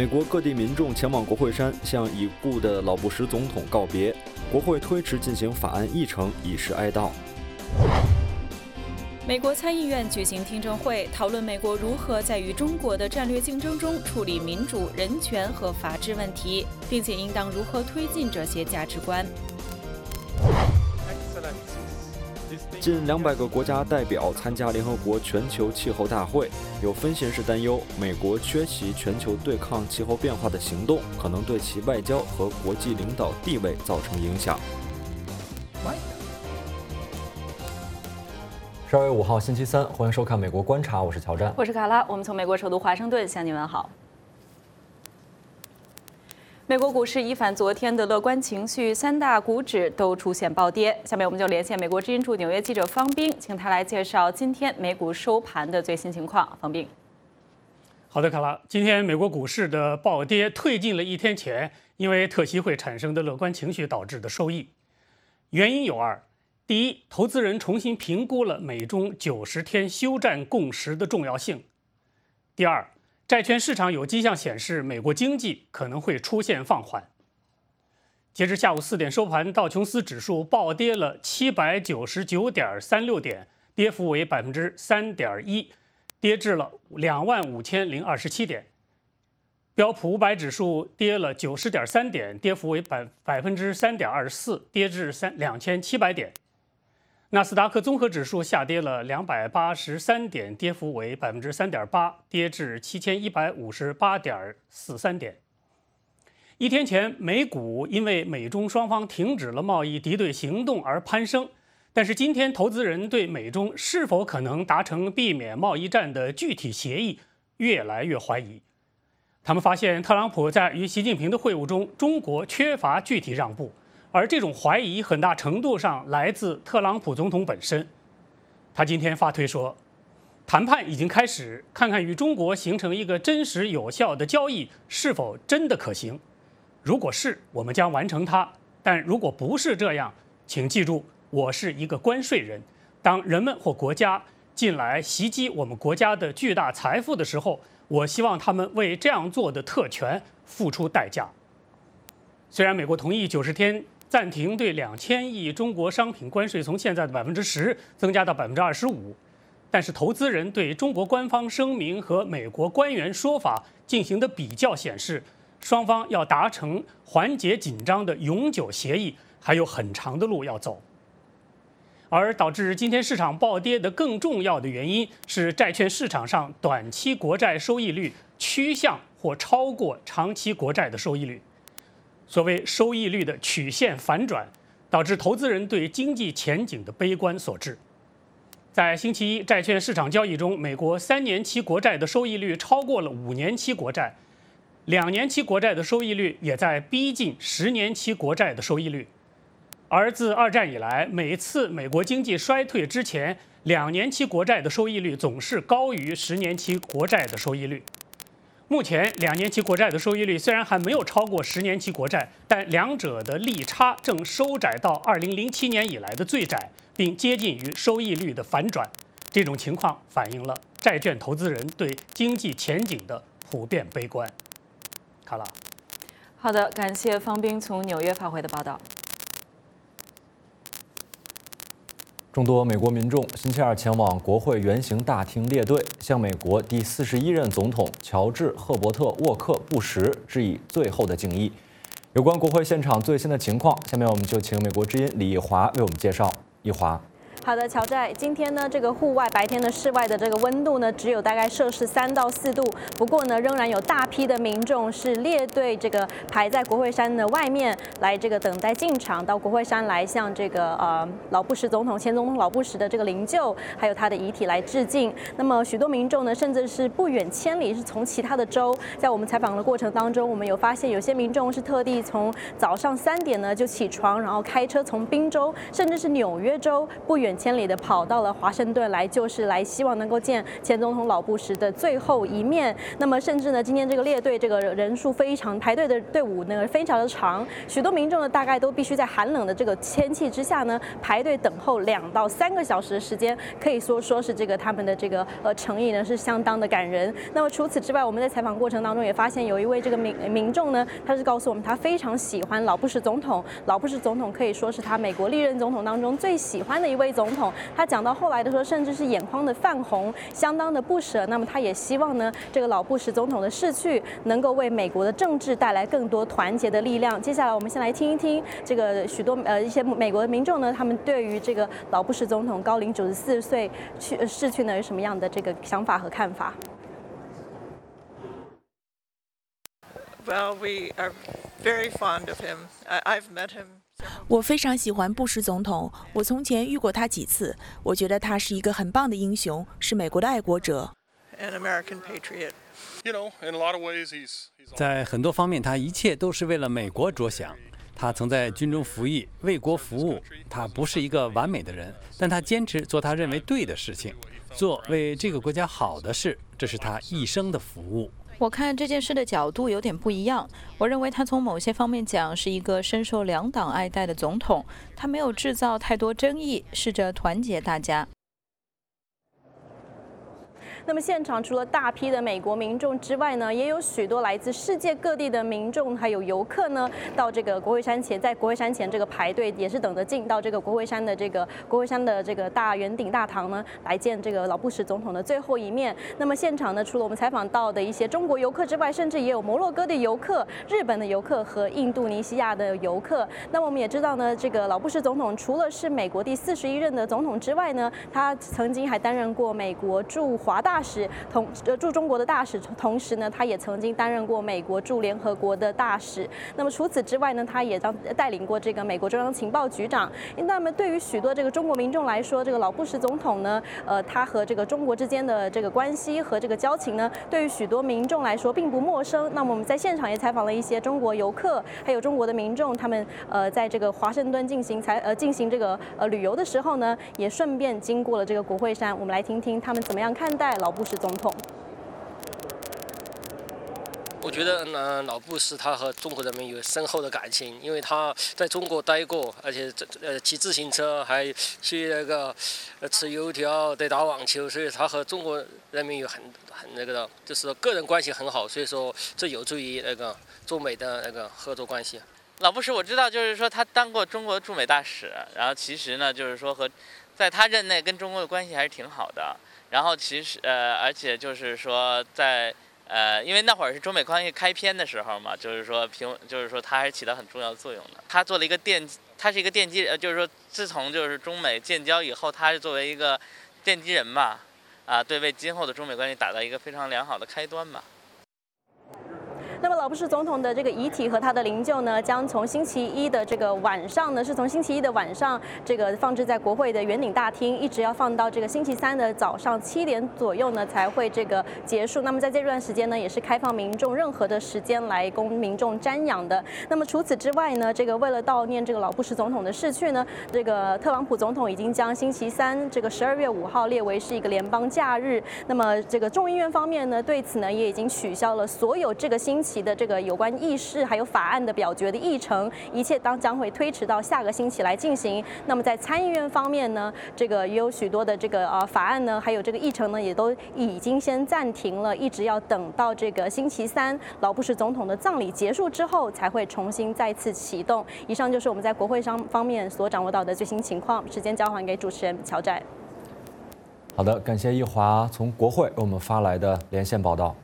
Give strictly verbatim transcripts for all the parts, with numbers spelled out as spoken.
美国各地民众前往国会山向已故的老布什总统告别，国会推迟进行法案议程，以示哀悼。 美国参议院举行听证会，讨论美国如何在与中国的战略竞争中处理民主、人权和法治问题，并且应当如何推进这些价值观。 近两百个国家代表参加联合国全球气候大会，有分析人士担忧，美国缺席全球对抗气候变化的行动，可能对其外交和国际领导地位造成影响。 十二月五号星期三，欢迎收看《美国观察》，我是乔战， 我是卡拉，我们从美国首都华盛顿向您问好。美国股市一反昨天的乐观情绪，三大股指都出现暴跌。下面我们就连线美国之音驻纽约记者方斌，请他来介绍今天美股收盘的最新情况。方斌， 好的，卡拉，今天美国股市的暴跌退进了一天前因为特息会产生的乐观情绪导致的收益。原因有二：第一，投资人重新评估了美中九十天休战共识的重要性；第二，债券市场有迹象显示，美国经济可能会出现放缓。截至下午四点收盘，道琼斯指数暴跌了七百九十九点三六点，跌幅为百分之三点一，跌至了两万五千零二十七点。标普五百指数跌了九十点三点，跌幅为百百分之三点二四，跌至三两千七百点。纳斯达克综合指数下跌了两百八十三点，跌幅为百分之三点八，跌至七千一百五十八点四三点。一天前，美股因为美中双方停止了贸易敌对行动而攀升，但是今天投资人对美中是否可能达成避免贸易战的具体协议越来越怀疑。他们发现，特朗普在与习近平的会晤中，中国缺乏具体让步。而这种怀疑很大程度上来自特朗普总统本身。他今天发推说，谈判已经开始，看看与中国形成一个真实有效的交易是否真的可行。如果是，我们将完成它；但如果不是这样，请记住，我是一个关税人。当人们或国家进来袭击我们国家的巨大财富的时候，我希望他们为这样做的特权付出代价。虽然美国同意九十天暂停对两千亿中国商品关税从现在的百分之十增加到百分之二十五，但是投资人对中国官方声明和美国官员说法进行的比较显示，双方要达成缓解紧张的永久协议还有很长的路要走。而导致今天市场暴跌的更重要的原因是，债券市场上短期国债收益率趋向或超过长期国债的收益率。所谓收益率的曲线反转，导致投资人对经济前景的悲观所致。在星期一债券市场交易中，美国三年期国债的收益率超过了五年期国债，两年期国债的收益率也在逼近十年期国债的收益率。而自二战以来，每次美国经济衰退之前，两年期国债的收益率总是高于十年期国债的收益率。目前，两年期国债的收益率虽然还没有超过十年期国债，但两者的利差正收窄到二零零七年以来的最窄，并接近于收益率的反转。这种情况反映了债券投资人对经济前景的普遍悲观。卡拉， 好的，感谢方斌从纽约发回的报道。 众多美国民众星期二前往国会圆形大厅列队，向美国第四十一任总统乔治·赫伯特·沃克·布什致以最后的敬意。有关国会现场最新的情况，下面我们就请美国之音李义华为我们介绍。义华。 好的，乔寨，今天呢，这个户外白天的室外的这个温度呢，只有大概摄氏三到四度。不过呢，仍然有大批的民众是列队这个排在国会山的外面来这个等待进场，到国会山来向这个呃老布什总统、前总统老布什的这个灵柩还有他的遗体来致敬。那么许多民众呢，甚至是不远千里，是从其他的州，在我们采访的过程当中，我们有发现有些民众是特地从早上三点呢就起床，然后开车从宾州甚至是纽约州不远远千里的跑到了华盛顿来，就是来希望能够见前总统老布什的最后一面。那么甚至呢，今天这个列队这个人数非常排队的队伍呢非常的长，许多民众呢大概都必须在寒冷的这个天气之下呢排队等候两到三个小时的时间，可以说说是这个他们的这个呃诚意呢是相当的感人。那么除此之外，我们在采访过程当中也发现有一位这个民民众呢，他是告诉我们他非常喜欢老布什总统，老布什总统可以说是他美国历任总统当中最喜欢的一位总统。他讲到后来的时候，甚至是眼眶的泛红，相当的不舍。那么他也希望呢，这个老布什总统的逝去能够为美国的政治带来更多团结的力量。接下来我们先来听一听这个许多呃一些美国的民众呢，他们对于这个老布什总统高龄九十四岁去逝去呢有什么样的这个想法和看法。 Well, we are very fond of him. I've met him. 我非常喜欢布什总统，我从前遇过他几次，我觉得他是一个很棒的英雄，是美国的爱国者。 An American patriot. You know, in a lot of ways, he's. 在很多方面，他一切都是为了美国着想。他曾在军中服役，为国服务。他不是一个完美的人，但他坚持做他认为对的事情，做为这个国家好的事，这是他一生的服务。 我看这件事的角度有点不一样。我认为他从某些方面讲是一个深受两党爱戴的总统，他没有制造太多争议，试着团结大家。 那么现场除了大批的美国民众之外呢，也有许多来自世界各地的民众还有游客呢，到这个国会山前，在国会山前这个排队，也是等着进到这个国会山的这个国会山的这个大圆顶大堂呢，来见这个老布什总统的最后一面。那么现场呢，除了我们采访到的一些中国游客之外，甚至也有摩洛哥的游客、日本的游客和印度尼西亚的游客。那么我们也知道呢，这个老布什总统除了是美国第四十一任的总统之外呢，他曾经还担任过美国驻华大大使同呃驻中国的大使，同时呢，他也曾经担任过美国驻联合国的大使。那么除此之外呢，他也当带领过这个美国中央情报局长。那么对于许多这个中国民众来说，这个老布什总统呢，呃，他和这个中国之间的这个关系和这个交情呢，对于许多民众来说并不陌生。那么我们在现场也采访了一些中国游客，还有中国的民众，他们呃在这个华盛顿进行采呃进行这个呃旅游的时候呢，也顺便经过了这个国会山。我们来听听他们怎么样看待老布什总统。 我觉得呢，老布什他和中国人民有深厚的感情，因为他在中国待过，而且呃骑自行车，还去那个呃吃油条、对打网球，所以他和中国人民有很很那个的，就是个人关系很好，所以说这有助于那个中美的那个合作关系。 老布什我知道，就是说他当过中国驻美大使，然后其实呢，就是说和在他任内跟中国的关系还是挺好的。然后其实呃，而且就是说在呃，因为那会儿是中美关系开篇的时候嘛，就是说平，就是说他还是起到很重要的作用的。他做了一个奠，他是一个奠基人，就是说自从就是中美建交以后，他是作为一个奠基人嘛，啊，对，为今后的中美关系打造一个非常良好的开端嘛。 那么老布什总统的这个遗体和他的灵柩呢，将从星期一的这个晚上呢，是从星期一的晚上这个放置在国会的圆顶大厅，一直要放到这个星期三的早上七点左右呢才会这个结束。那么在这段时间呢，也是开放民众任何的时间来供民众瞻仰的。那么除此之外呢，这个为了悼念这个老布什总统的逝去呢，这个特朗普总统已经将星期三这个十二月五号列为是一个联邦假日。那么这个众议院方面呢，对此呢也已经取消了所有这个星期的这个有关议事还有法案的表决的议程，一切当将会推迟到下个星期来进行。那么在参议院方面呢，这个也有许多的这个呃法案呢，还有这个议程呢，也都已经先暂停了，一直要等到这个星期三老布什总统的葬礼结束之后，才会重新再次启动。以上就是我们在国会上方面所掌握到的最新情况。时间交还给主持人乔寨。 好的，感谢一华从国会为我们发来的连线报道。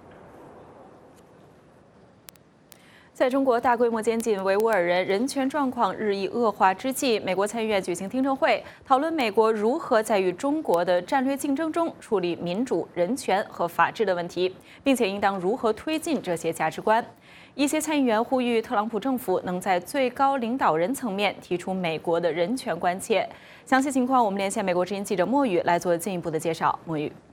在中国大规模监禁维吾尔人人权状况日益恶化之际，美国参议院举行听证会，讨论美国如何在与中国的战略竞争中处理民主、人权和法治的问题，并且应当如何推进这些价值观。一些参议员呼吁特朗普政府能在最高领导人层面提出美国的人权关切。详细情况，我们连线美国之音记者莫宇来做进一步的介绍。莫宇。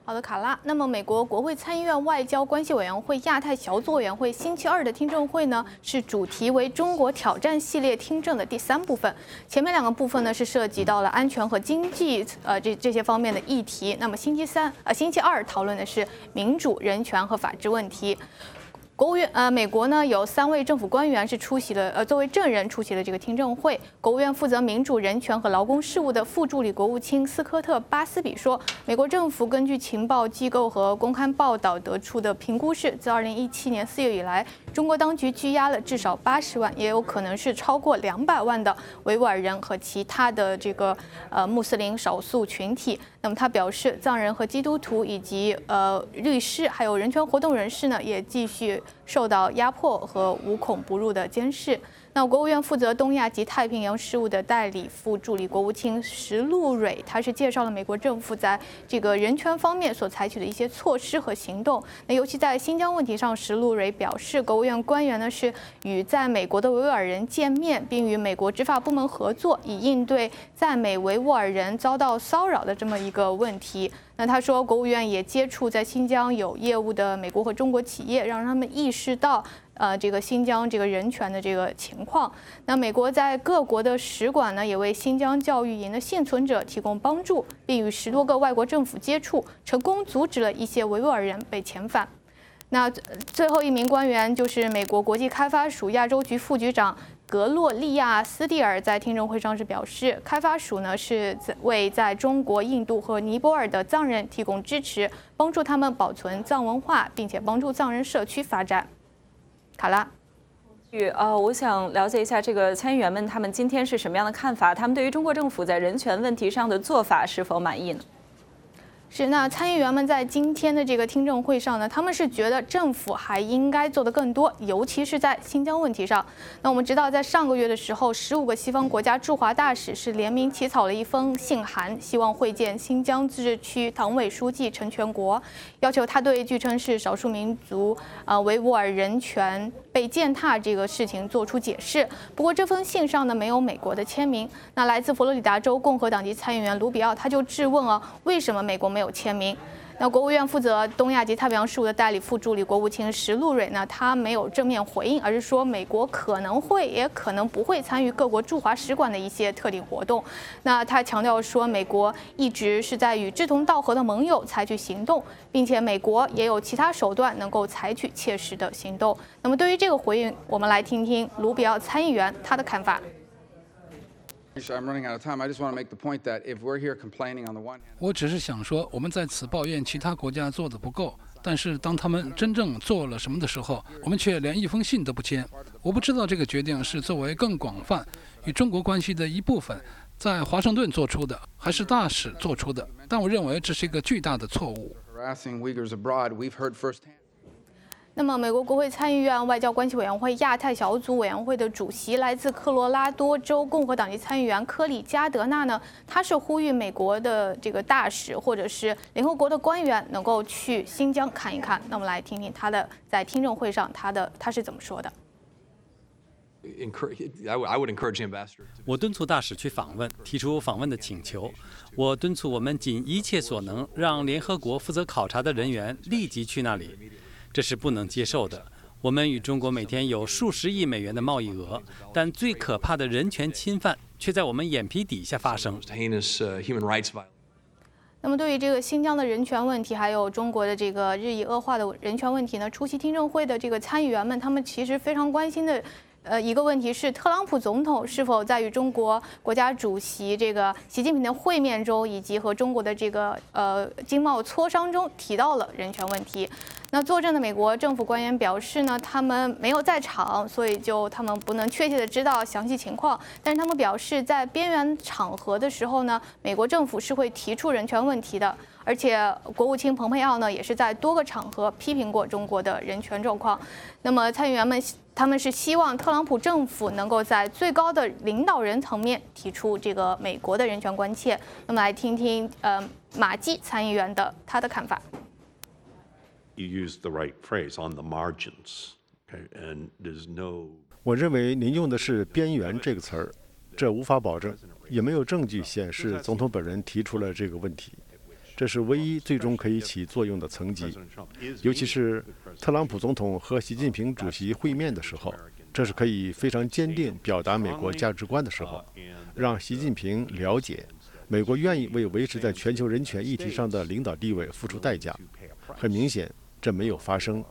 好的，卡拉。那么，美国国会参议院外交关系委员会亚太小组委员会星期二的听证会呢，是主题为中国挑战系列听证的第三部分。前面两个部分呢是涉及到了安全和经济呃这这些方面的议题。那么星期三呃星期二讨论的是民主、人权和法治问题。国务院呃，美国呢有三位政府官员是出席了呃作为证人出席了这个听证会。国务院负责民主、人权和劳工事务的副助理国务卿斯科特·巴斯比说，美国政府根据情报机构和公开报道得出的评估是，自二零一七年四月以来，中国当局拘押了至少八十万，也有可能是超过两百万的维吾尔人和其他的这个呃穆斯林少数群体。那么他表示，藏人和基督徒以及呃律师还有人权活动人士呢，也继续受到压迫和无孔不入的监视。那国务院负责东亚及太平洋事务的代理副助理国务卿石路蕊，他是介绍了美国政府在这个人权方面所采取的一些措施和行动。那尤其在新疆问题上，石路蕊表示，国务院官员呢是与在美国的维吾尔人见面，并与美国执法部门合作，以应对在美维吾尔人遭到骚扰的这么一个问题。那他说，国务院也接触在新疆有业务的美国和中国企业，让他们意识到呃这个新疆这个人权的这个情况。那美国在各国的使馆呢，也为新疆教育营的幸存者提供帮助，并与十多个外国政府接触，成功阻止了一些维吾尔人被遣返。那最后一名官员就是美国国际开发署亚洲局副局长格洛利亚·斯蒂尔，在听证会上是表示，开发署呢是为在中国、印度和尼泊尔的藏人提供支持，帮助他们保存藏文化，并且帮助藏人社区发展。卡拉。 呃，我想了解一下这个参议员们他们今天是什么样的看法？他们对于中国政府在人权问题上的做法是否满意呢？ 是，那参议员们在今天的这个听证会上呢，他们是觉得政府还应该做得更多，尤其是在新疆问题上。那我们知道，在上个月的时候，十五个西方国家驻华大使是联名起草了一封信函，希望会见新疆自治区党委书记陈全国，要求他对据称是少数民族呃维吾尔人权被践踏这个事情做出解释。不过这封信上呢没有美国的签名。那来自佛罗里达州共和党籍参议员卢比奥他就质问啊，为什么美国没有签名？那国务院负责东亚及太平洋事务的代理副助理国务卿石路蕊呢，他没有正面回应，而是说美国可能会也可能不会参与各国驻华使馆的一些特定活动。那他强调说，美国一直是在与志同道合的盟友采取行动，并且美国也有其他手段能够采取切实的行动。那么对于这个回应，我们来听听卢比奥参议员他的看法。 我只是想说，我们在此抱怨其他国家做的不够，但是当他们真正做了什么的时候，我们却连一封信都不签。我不知道这个决定是作为更广泛与中国关系的一部分，在华盛顿做出的，还是大使做出的，但我认为这是一个巨大的错误。 那么，美国国会参议院外交关系委员会亚太小组委员会的主席，来自科罗拉多州共和党籍参议员科里加德纳呢，他是呼吁美国的这个大使或者是联合国的官员能够去新疆看一看。那我们来听听他的在听证会上他的他是怎么说的。 我敦促大使去访问，提出访问的请求。我敦促我们尽一切所能，让联合国负责考察的人员立即去那里。这是不能接受的。我们与中国每天有数十亿美元的贸易额，但最可怕的人权侵犯却在我们眼皮底下发生。 那么，对于这个新疆的人权问题，还有中国的这个日益恶化的人权问题呢，出席听证会的这个参议员们，他们其实非常关心的。呃，一个问题是，特朗普总统是否在与中国国家主席这个习近平的会面中，以及和中国的这个呃经贸磋商中提到了人权问题？那作证的美国政府官员表示呢，他们没有在场，所以就他们不能确切的知道详细情况。但是他们表示，在边缘场合的时候呢，美国政府是会提出人权问题的。而且，国务卿蓬佩奥呢，也是在多个场合批评过中国的人权状况。那么，参议员们他们是希望特朗普政府能够在最高的领导人层面提出这个美国的人权关切。那么，来听听呃马基参议员的他的看法。 我认为您用的是“边缘”这个词儿，这无法保证，也没有证据显示总统本人提出了这个问题。 这是唯一最终可以起作用的层级。尤其是特朗普总统和习近平主席会面的时候，这是可以非常坚定表达美国价值观的时候，让习近平了解美国愿意为维持在全球人权议题上的领导地位付出代价。很明显，这没有发生。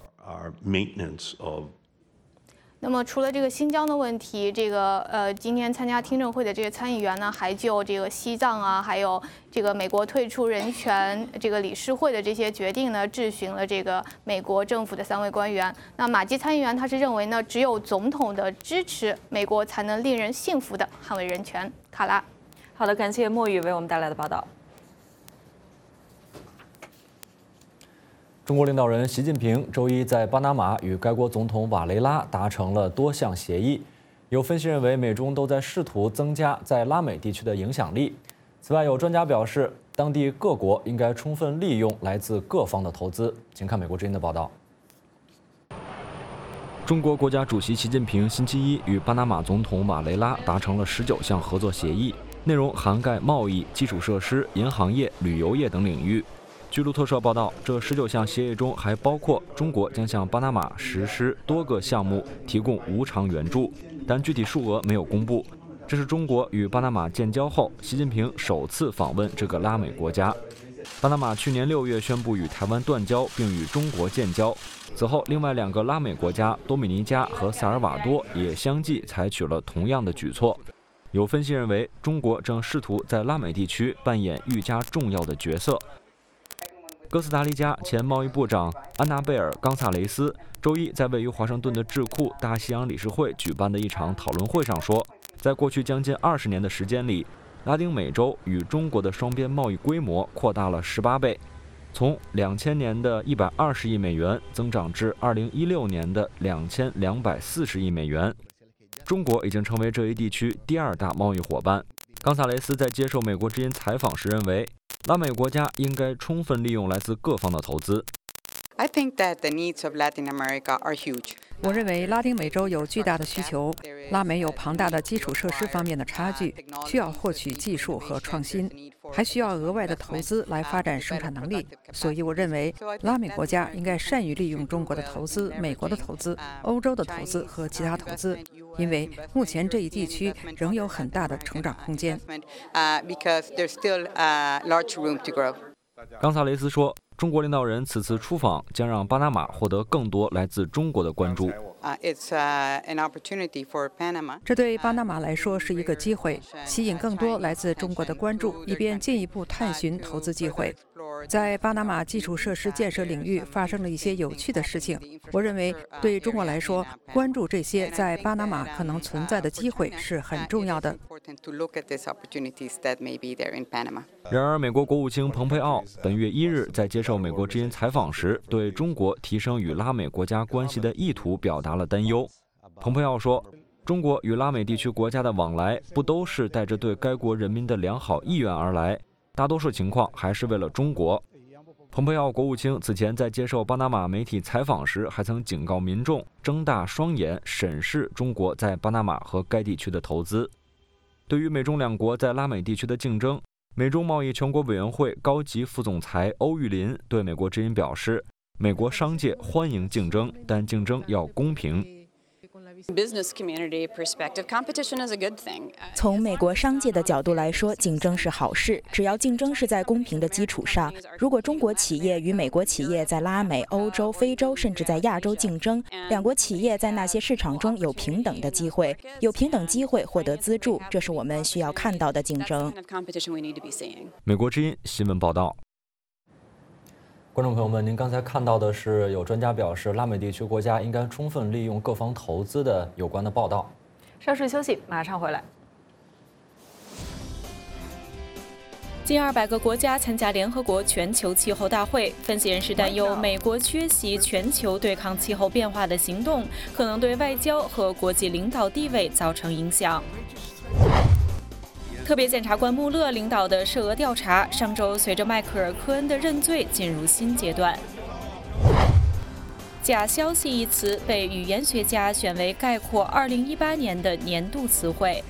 那么除了这个新疆的问题，这个呃，今天参加听证会的这个参议员呢，还就这个西藏啊，还有这个美国退出人权这个理事会的这些决定呢，质询了这个美国政府的三位官员。那马基参议员他是认为呢，只有总统的支持，美国才能令人信服地捍卫人权。卡拉， 好的，感谢莫宇为我们带来的报道。 中国领导人习近平周一在巴拿马与该国总统瓦雷拉达成了多项协议。有分析认为，美中都在试图增加在拉美地区的影响力。此外，有专家表示，当地各国应该充分利用来自各方的投资。请看美国之音的报道。 中国国家主席习近平星期一与巴拿马总统瓦雷拉达成了十九项合作协议，内容涵盖贸易、基础设施、银行业、旅游业等领域。据路透社报道，这十九项协议中还包括中国将向巴拿马实施多个项目提供无偿援助，但具体数额没有公布。这是中国与巴拿马建交后，习近平首次访问这个拉美国家。巴拿马去年六月宣布与台湾断交，并与中国建交。此后，另外两个拉美国家多米尼加和萨尔瓦多也相继采取了同样的举措。有分析认为，中国正试图在拉美地区扮演愈加重要的角色。哥斯达黎加前贸易部长安娜贝尔·冈萨雷斯周一在位于华盛顿的智库大西洋理事会举办的一场讨论会上说，在过去将近二十年的时间里，拉丁美洲与中国的双边贸易规模扩大了十八倍，从两千年的一百二十亿美元增长至二零一六年的两千两百四十亿美元。中国已经成为这一地区第二大贸易伙伴。冈萨雷斯在接受美国之音采访时认为，拉美国家应该充分利用来自各方的投资。 I think that the needs of Latin America are huge. 我认为拉丁美洲有巨大的需求，拉美有庞大的基础设施方面的差距，需要获取技术和创新，还需要额外的投资来发展生产能力。所以我认为拉美国家应该善于利用中国的投资、美国的投资、欧洲的投资和其他投资，因为目前这一地区仍有很大的成长空间。 冈萨雷斯说，中国领导人此次出访将让巴拿马获得更多来自中国的关注。 这对巴拿马来说是一个机会，吸引更多来自中国的关注，以便进一步探寻投资机会。在巴拿马基础设施建设领域发生了一些有趣的事情，我认为对中国来说，关注这些在巴拿马可能存在的机会是很重要的。 然而，美国国务卿蓬佩奥本月一日在接受美国之音采访时，对中国提升与拉美国家关系的意图表达了担忧。蓬佩奥说，中国与拉美地区国家的往来不都是带着对该国人民的良好意愿而来，大多数情况还是为了中国。蓬佩奥国务卿此前在接受巴拿马媒体采访时，还曾警告民众睁大双眼审视中国在巴拿马和该地区的投资。对于美中两国在拉美地区的竞争，美中贸易全国委员会高级副总裁欧玉林对美国之音表示，美国商界欢迎竞争，但竞争要公平。 从美国商界的角度来说，竞争是好事，只要竞争是在公平的基础上。如果中国企业与美国企业在拉美、欧洲、非洲甚至在亚洲竞争，两国企业在那些市场中有平等的机会，有平等机会获得资助，这是我们需要看到的竞争。 美国之音新闻报道。 观众朋友们，您刚才看到的是有专家表示，拉美地区国家应该充分利用各方投资的有关的报道。 稍事休息，马上回来。 近二百个国家参加联合国全球气候大会，分析人士担忧，美国缺席全球对抗气候变化的行动，可能对外交和国际领导地位造成影响。特别检察官穆勒领导的涉俄调查，上周随着迈克尔·科恩的认罪进入新阶段。假消息一词被语言学家选为概括二零一八年的年度词汇。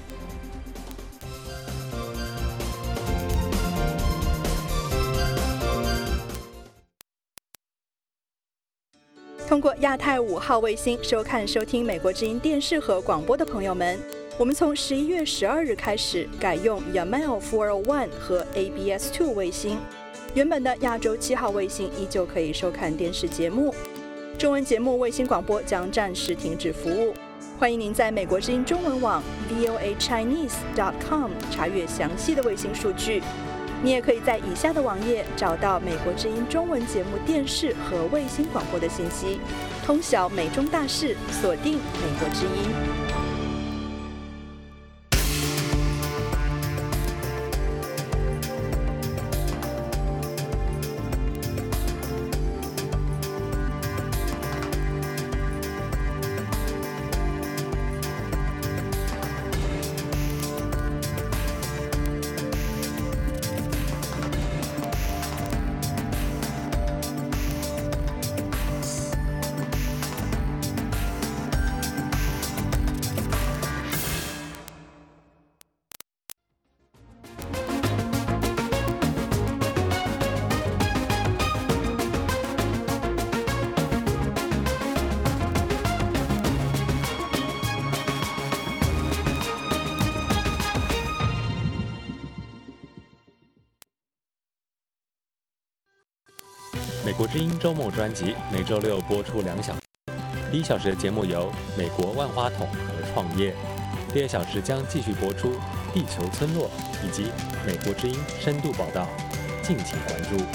通过亚太五号卫星收看收听美国之音电视和广播的朋友们，我们从十一月十二日开始改用 Yamal 四二一和 A B S 二卫星，原本的亚洲七号卫星依旧可以收看电视节目。中文节目卫星广播将暂时停止服务。欢迎您在美国之音中文网 V O A Chinese dot com 查阅详细的卫星数据。你也可以在以下的网页找到美国之音中文节目电视和卫星广播的信息。通晓美中大事，锁定美国之音。 美国之音周末专辑每周六播出两小时。第一小时的节目由美国万花筒和创业，第二小时将继续播出地球村落以及美国之音深度报道，敬请关注。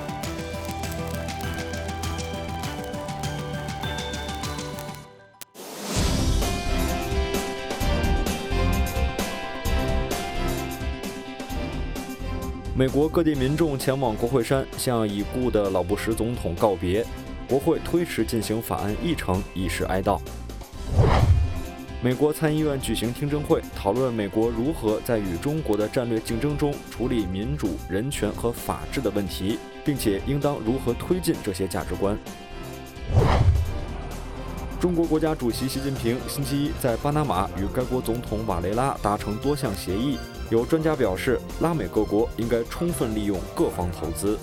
美国各地民众前往国会山向已故的老布什总统告别，国会推迟进行法案议程，以示哀悼。美国参议院举行听证会，讨论美国如何在与中国的战略竞争中处理民主、人权和法治的问题，并且应当如何推进这些价值观。中国国家主席习近平星期一在巴拿马与该国总统瓦雷拉达成多项协议。有专家表示，拉美各国应该充分利用各方投资。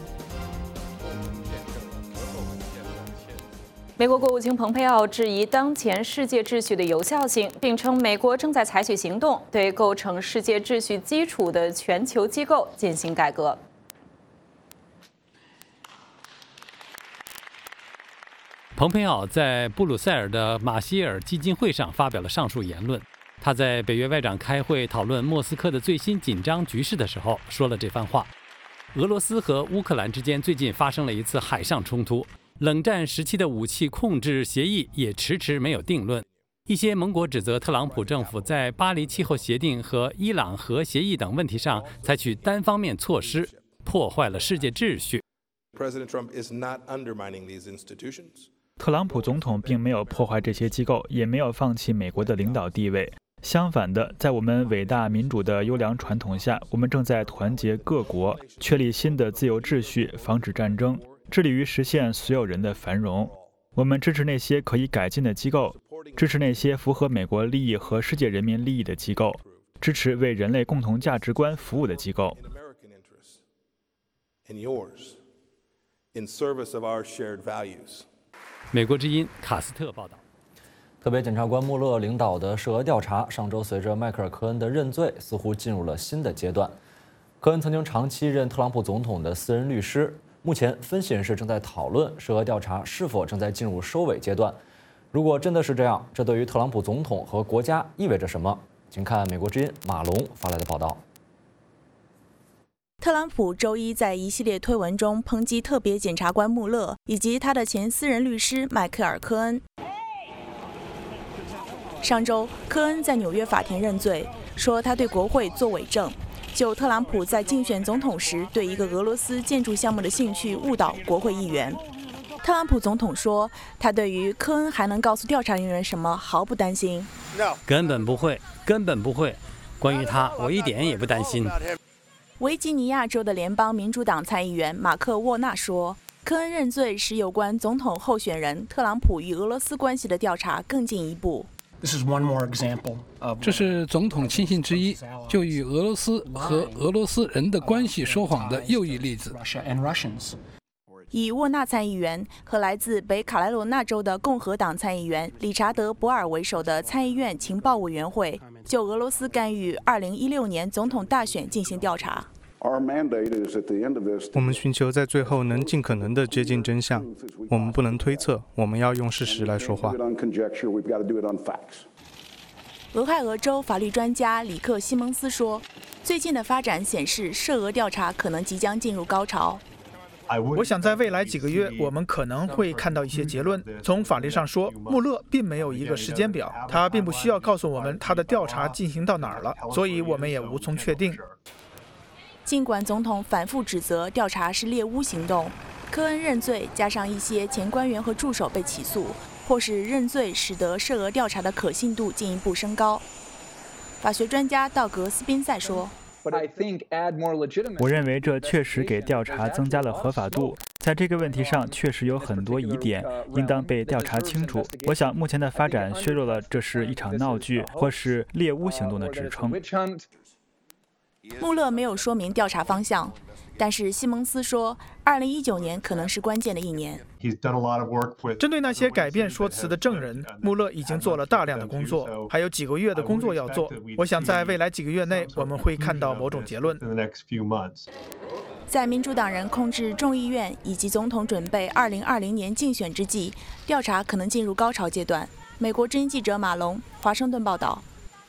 美国国务卿蓬佩奥质疑当前世界秩序的有效性，并称美国正在采取行动，对构成世界秩序基础的全球机构进行改革。 蓬佩奥在布鲁塞尔的马歇尔基金会上发表了上述言论。他在北约外长开会讨论莫斯科的最新紧张局势的时候说了这番话。俄罗斯和乌克兰之间最近发生了一次海上冲突，冷战时期的武器控制协议也迟迟没有定论。一些盟国指责特朗普政府在巴黎气候协定和伊朗核协议等问题上采取单方面措施，破坏了世界秩序。 特朗普总统并没有破坏这些机构，也没有放弃美国的领导地位。相反的，在我们伟大民主的优良传统下，我们正在团结各国，确立新的自由秩序，防止战争，致力于实现所有人的繁荣。我们支持那些可以改进的机构，支持那些符合美国利益和世界人民利益的机构，支持为人类共同价值观服务的机构。 美国之音卡斯特报道。 特别检察官穆勒领导的涉俄调查，上周随着迈克尔·科恩的认罪，似乎进入了新的阶段。科恩曾经长期任特朗普总统的私人律师，目前分析人士正在讨论涉俄调查是否正在进入收尾阶段。如果真的是这样，这对于特朗普总统和国家意味着什么？请看美国之音马龙发来的报道。 特朗普周一在一系列推文中抨击特别检察官穆勒以及他的前私人律师迈克尔·科恩。上周，科恩在纽约法庭认罪，说他对国会作伪证，就特朗普在竞选总统时对一个俄罗斯建筑项目的兴趣误导国会议员。特朗普总统说，他对于科恩还能告诉调查人员什么毫不担心。 根本不会，根本不会。关于他，我一点也不担心。 维吉尼亚州的联邦民主党参议员马克·沃纳说，科恩认罪使有关总统候选人特朗普与俄罗斯关系的调查更进一步。 这是总统亲信之一就与俄罗斯和俄罗斯人的关系说谎的又一例子。 以沃纳参议员和来自北卡罗来纳州的共和党参议员理查德·博尔为首的参议院情报委员会就俄罗斯干预二零一六年总统大选进行调查。 我们寻求在最后能尽可能的接近真相。我们不能推测，我们要用事实来说话。 俄亥俄州法律专家里克·西蒙斯说，最近的发展显示，涉俄调查可能即将进入高潮。 我想在未来几个月，我们可能会看到一些结论。从法律上说，穆勒并没有一个时间表，他并不需要告诉我们他的调查进行到哪儿了，所以我们也无从确定。 尽管总统反复指责调查是猎巫行动，科恩认罪，加上一些前官员和助手被起诉，或是认罪，使得涉俄调查的可信度进一步升高。法学专家道格斯宾塞说。 我认为这确实给调查增加了合法度，在这个问题上确实有很多疑点，应当被调查清楚。我想目前的发展削弱了这是一场闹剧或是猎巫行动的指称。 穆勒没有说明调查方向，但是西蒙斯说，二零一九年可能是关键的一年。 针对那些改变说辞的证人，穆勒已经做了大量的工作，还有几个月的工作要做。我想在未来几个月内，我们会看到某种结论。 在民主党人控制众议院以及总统准备二零二零年竞选之际，调查可能进入高潮阶段。美国之音记者马龙，华盛顿报道。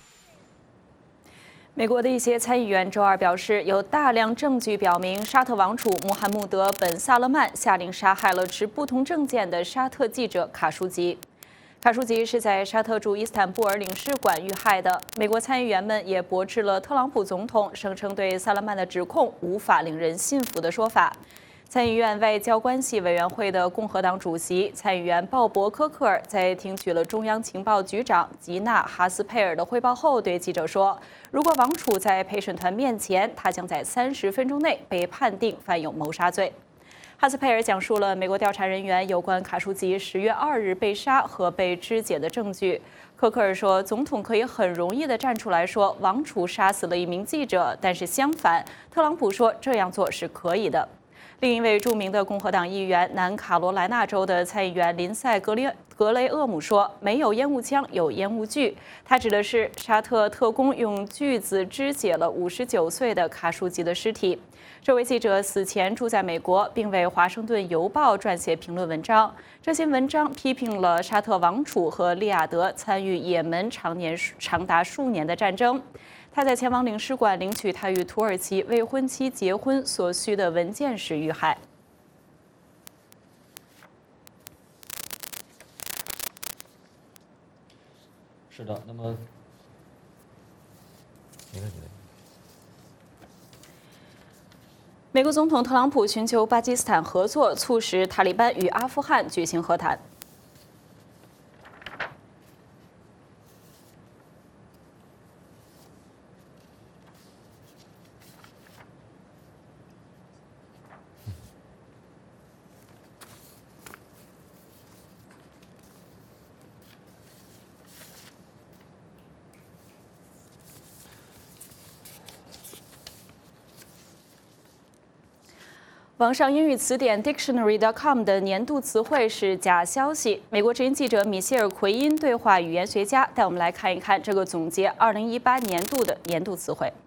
美国的一些参议员周二表示，有大量证据表明沙特王储穆罕默德·本·萨勒曼下令杀害了持不同政见的沙特记者卡舒吉。卡舒吉是在沙特驻伊斯坦布尔领事馆遇害的。美国参议员们也驳斥了特朗普总统声称对萨勒曼的指控无法令人信服的说法。参议院外交关系委员会的共和党主席参议员鲍勃·科克尔在听取了中央情报局长吉娜·哈斯佩尔的汇报后，对记者说：“如果王储在陪审团面前，他将在三十分钟内被判定犯有谋杀罪。”哈斯佩尔讲述了美国调查人员有关卡舒吉十月二日被杀和被肢解的证据。科克尔说，总统可以很容易地站出来说王储杀死了一名记者，但是相反，特朗普说这样做是可以的。另一位著名的共和党议员、南卡罗来纳州的参议员林赛·格列格雷厄姆说：“没有烟雾枪，有烟雾锯。”他指的是沙特特工用锯子肢解了五十九岁的卡舒吉的尸体。这位记者死前住在美国，并为《华盛顿邮报》撰写评论文章。这些文章批评了沙特王储和利雅得参与也门常年长达数年的战争。他在前往领事馆领取他与土耳其未婚妻结婚所需的文件时遇害。 是的，那么， 美国总统特朗普寻求巴基斯坦合作，促使塔利班与阿富汗举行和谈。网上英语词典 dictionary dot com 的年度词汇是假消息。美国之音记者米歇尔·奎因对话语言学家，带我们来看一看这个总结二零一八年度的年度词汇。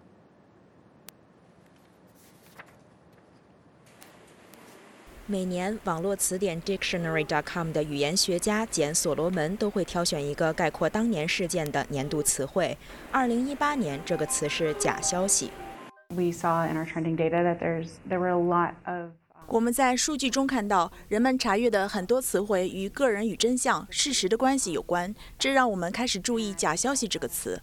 每年，网络词典 dictionary dot com 的语言学家简·所罗门都会挑选一个概括当年事件的年度词汇。二零一八年，这个词是假消息。 We saw in our trending data that there's there were a lot of 我们在数据中看到，人们查阅的很多词汇与个人与真相、事实的关系有关，这让我们开始注意“假消息”这个词。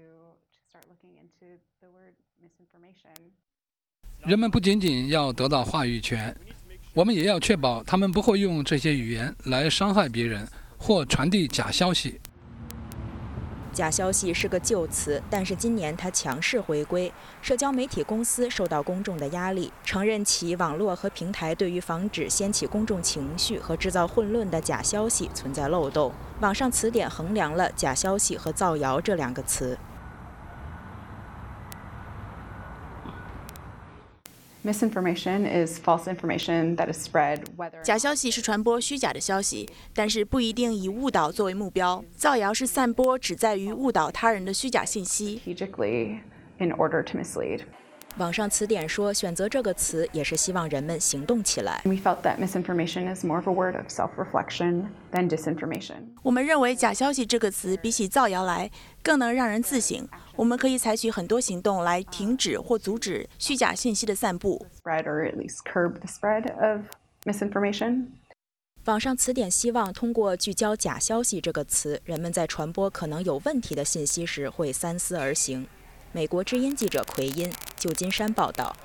人们不仅仅要得到话语权，我们也要确保他们不会用这些语言来伤害别人或传递假消息。 假消息是个旧词，但是今年它强势回归。社交媒体公司受到公众的压力，承认其网络和平台对于防止掀起公众情绪和制造混乱的假消息存在漏洞。网上词典衡量了假消息和造谣这两个词。 Misinformation is false information that is spread whether 假消息是传播虚假的消息，但是不一定以误导作为目标。造谣是散播旨在于误导他人的虚假信息。 strategically in order to mislead. 网上词典说，选择这个词也是希望人们行动起来。 We felt that misinformation is more of a word of self-reflection than disinformation. 我们认为假消息这个词比起造谣来更能让人自省。我们可以采取很多行动来停止或阻止虚假信息的散布。 Spread or at least curb the spread of misinformation. 网上词典希望通过聚焦假消息这个词，人们在传播可能有问题的信息时会三思而行。美国之音记者奎因，旧金山报道。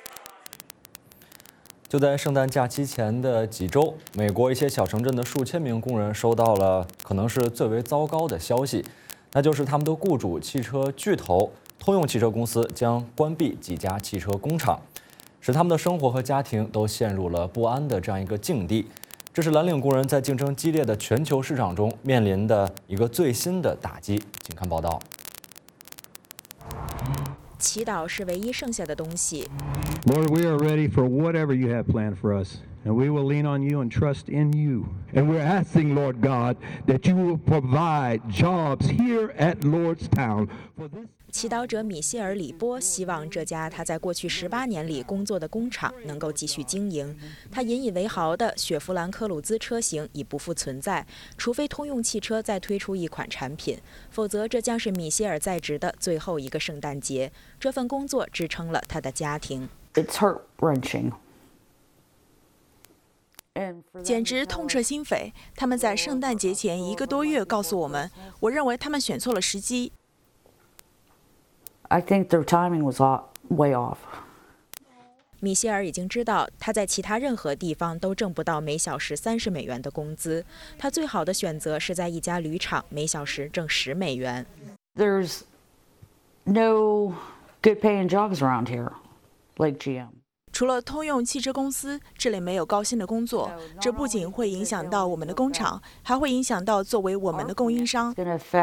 就在圣诞假期前的几周，美国一些小城镇的数千名工人收到了可能是最为糟糕的消息，那就是他们的雇主汽车巨头通用汽车公司将关闭几家汽车工厂，使他们的生活和家庭都陷入了不安的这样一个境地。这是蓝领工人在竞争激烈的全球市场中面临的一个最新的打击。请看报道。 祈祷是唯一剩下的东西。 Lord, we are ready for whatever you have planned for us, and we will lean on you and trust in you. And we're asking, Lord God, that you will provide jobs here at Lordstown for this. 祈祷者米歇尔·里波希望这家他在过去十八年里工作的工厂能够继续经营。他引以为豪的雪佛兰科鲁兹车型已不复存在，除非通用汽车再推出一款产品，否则这将是米歇尔在职的最后一个圣诞节。这份工作支撑了他的家庭。 It's heart-wrenching. 简直痛彻心扉。他们在圣诞节前一个多月告诉我们，我认为他们选错了时机。 I think their timing was way off. 米歇尔已经知道，他在其他任何地方都挣不到每小时三十美元的工资。他最好的选择是在一家铝厂，每小时挣十美元。 There's no good paying jobs around here, like G M. 除了通用汽车公司，这里没有高薪的工作。这不仅会影响到我们的工厂，还会影响到作为我们的供应商。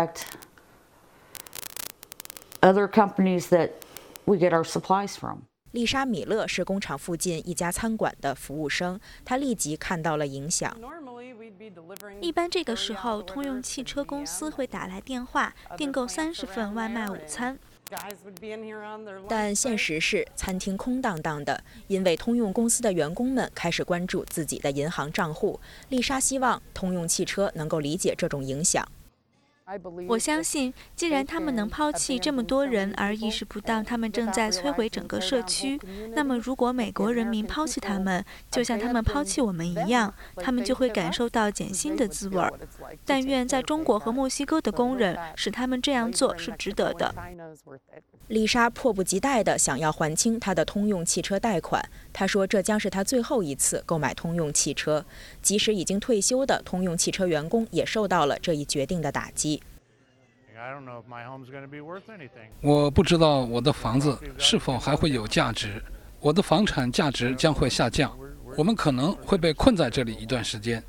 Other companies that we get our supplies from. 丽莎·米勒是工厂附近一家餐馆的服务生，她立即看到了影响。 一般这个时候，通用汽车公司会打来电话订购三十份外卖午餐。 但现实是，餐厅空荡荡的，因为通用公司的员工们开始关注自己的银行账户。丽莎希望通用汽车能够理解这种影响。 我相信，既然他们能抛弃这么多人而意识不到他们正在摧毁整个社区，那么如果美国人民抛弃他们，就像他们抛弃我们一样，他们就会感受到减薪的滋味。但愿在中国和墨西哥的工人使他们这样做是值得的。 丽莎迫不及待地想要还清她的通用汽车贷款。她说，这将是她最后一次购买通用汽车。即使已经退休的通用汽车员工也受到了这一决定的打击。 我不知道我的房子是否还会有价值，我的房产价值将会下降，我们可能会被困在这里一段时间。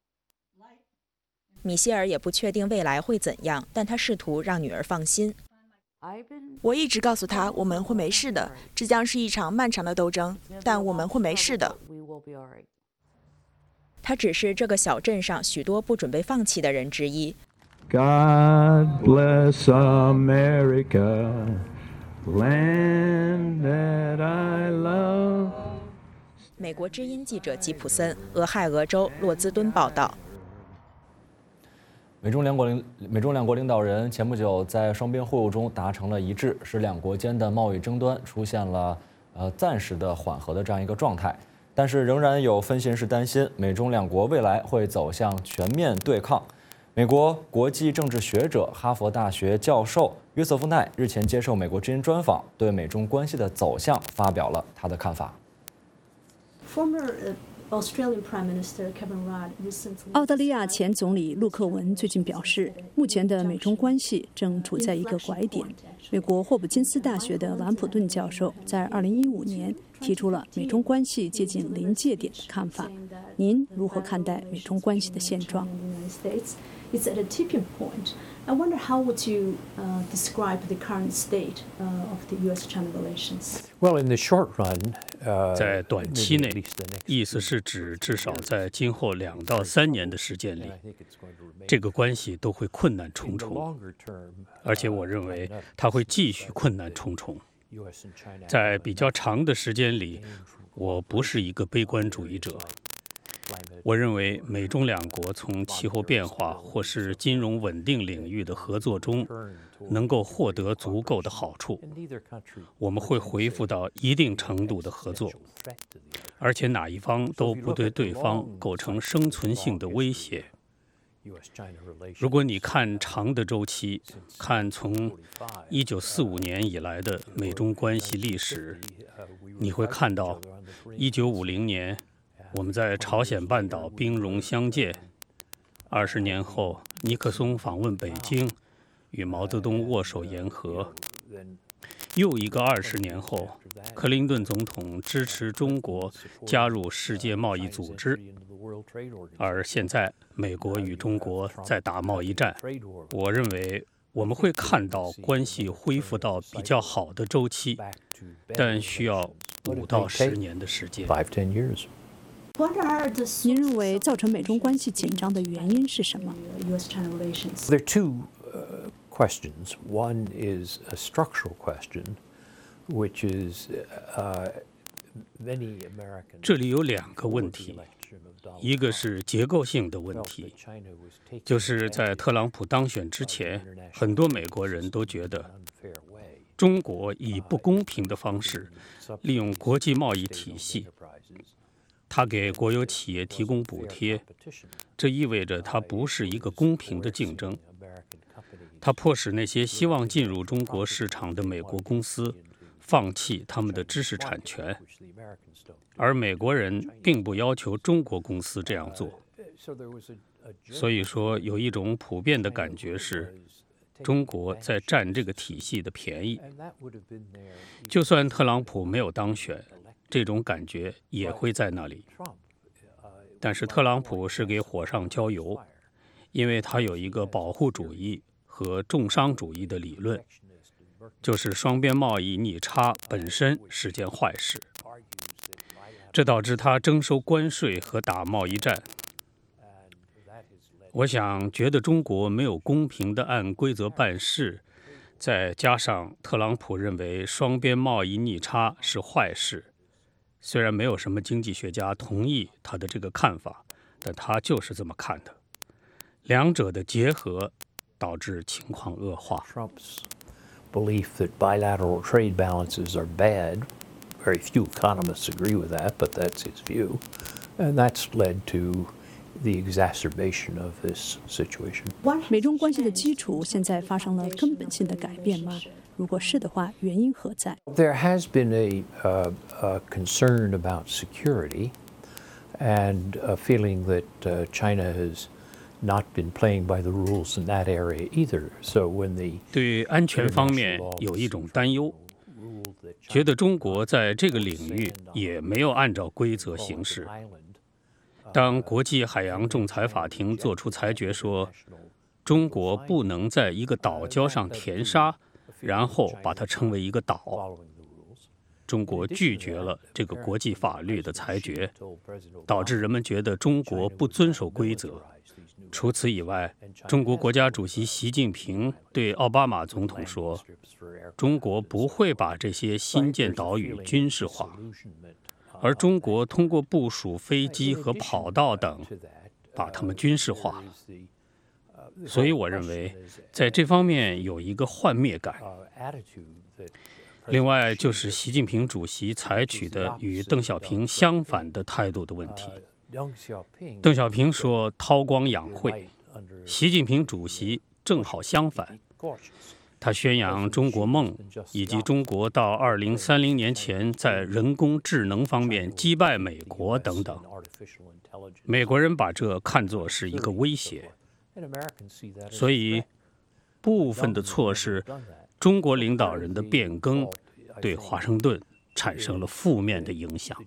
米歇尔也不确定未来会怎样，但他试图让女儿放心。我一直告诉她，我们会没事的，这将是一场漫长的斗争，但我们会没事的。他只是这个小镇上许多不准备放弃的人之一。 God bless America, land that I love. 美国之音记者吉普森，俄亥俄州洛兹敦报道。 美中两国领美中两国领导人前不久在双边会晤中达成了一致，使两国间的贸易争端出现了呃暂时的缓和的这样一个状态。但是仍然有分析人士担心，美中两国未来会走向全面对抗。 美国国际政治学者、哈佛大学教授约瑟夫·奈日前接受美国之音专访，对美中关系的走向发表了他的看法。 澳大利亚前总理陆克文最近表示，目前的美中关系正处在一个拐点， 美国霍普金斯大学的兰普顿教授在二零一五年提出了美中关系接近临界点的看法。您如何看待美中关系的现状？ It's at a tipping point. I wonder how would you uh, describe the current state uh, of the U S China relations? Well, in the short run, uh, 在短期内，意思是指至少在今后两到三年的时间里，这个关系都会困难重重，而且我认为它会继续困难重重。在比较长的时间里，我不是一个悲观主义者。我认为美中两国从气候变化或是金融稳定领域的合作中能够获得足够的好处，我们会恢复到一定程度的合作，而且哪一方都不对对方构成生存性的威胁。如果你看长的周期，看从一九四五年以来的美中关系历史，你会看到一九五零年我们在朝鲜半岛兵戎相见，二十年后尼克松访问北京，与毛泽东握手言和。又一个二十年后，克林顿总统支持中国加入世界贸易组织，而现在美国与中国在打贸易战。我认为我们会看到关系恢复到比较好的周期，但需要五到十年的时间。 您认为造成美中关系紧张的原因是什么 ？U S China relations. There are two uh, questions. One is a structural question, which is uh, many American. 这里有两个问题，一个是结构性的问题，就是在特朗普当选之前，很多美国人都觉得中国以不公平的方式利用国际贸易体系。他给国有企业提供补贴，这意味着它不是一个公平的竞争。它迫使那些希望进入中国市场的美国公司放弃他们的知识产权，而美国人并不要求中国公司这样做。所以说，有一种普遍的感觉是，中国在占这个体系的便宜。就算特朗普没有当选，这种感觉也会在那里。但是特朗普是给火上浇油，因为他有一个保护主义和重商主义的理论，就是双边贸易逆差本身是件坏事，这导致他征收关税和打贸易战。我想觉得中国没有公平地按规则办事，再加上特朗普认为双边贸易逆差是坏事，虽然没有什么经济学家同意他的这个看法，但他就是这么看的。两者的结合导致情况恶化。 Trump's belief that bilateral trade balances are bad, very few economists agree with that, but that's his view, and that's led to the exacerbation of this situation. 美中关系的基础现在发生了根本性的改变吗？如果是的话，原因何在？ There has been a, uh, a concern about security and a feeling that uh, China has not been playing by the rules in that area either. So when the 对安全方面有一种担忧，觉得中国在这个领域也没有按照规则行事。当国际海洋仲裁法庭作出裁决说，中国不能在一个岛礁上填沙，然后把它称为一个岛。中国拒绝了这个国际法律的裁决，导致人们觉得中国不遵守规则。除此以外，中国国家主席习近平对奥巴马总统说，中国不会把这些新建岛屿军事化，而中国通过部署飞机和跑道等，把它们军事化了。所以我认为，在这方面有一个幻灭感。另外，就是习近平主席采取的与邓小平相反的态度的问题。邓小平说韬光养晦，习近平主席正好相反，他宣扬中国梦，以及中国到二零三零年前在人工智能方面击败美国等等。美国人把这看作是一个威胁，所以部分的措施中国领导人的变更对华盛顿产生了负面的影响。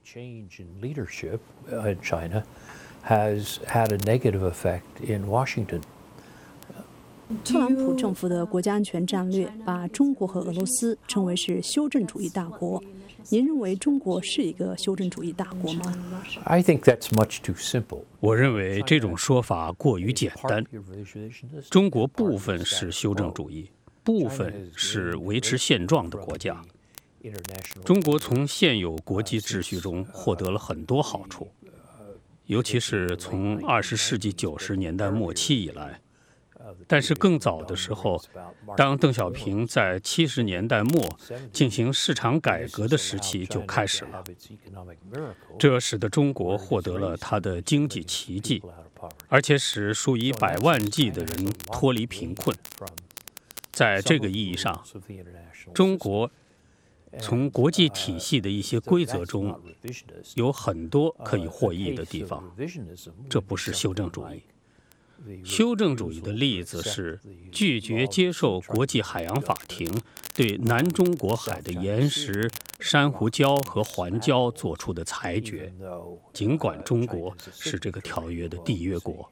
特朗普政府的国家安全战略把中国和俄罗斯称为是修正主义大国。您认为中国是一个修正主义大国吗？ I think that's much too simple. 我认为这种说法过于简单。中国部分是修正主义，部分是维持现状的国家。中国从现有国际秩序中获得了很多好处，尤其是从二十世纪九十年代末期以来。但是更早的时候，当邓小平在七十年代末进行市场改革的时期就开始了，这使得中国获得了它的经济奇迹，而且使数以百万计的人脱离贫困。在这个意义上，中国从国际体系的一些规则中有很多可以获益的地方，这不是修正主义。修正主义的例子是拒绝接受国际海洋法庭对南中国海的岩石、珊瑚礁和环礁做出的裁决，尽管中国是这个条约的缔约国。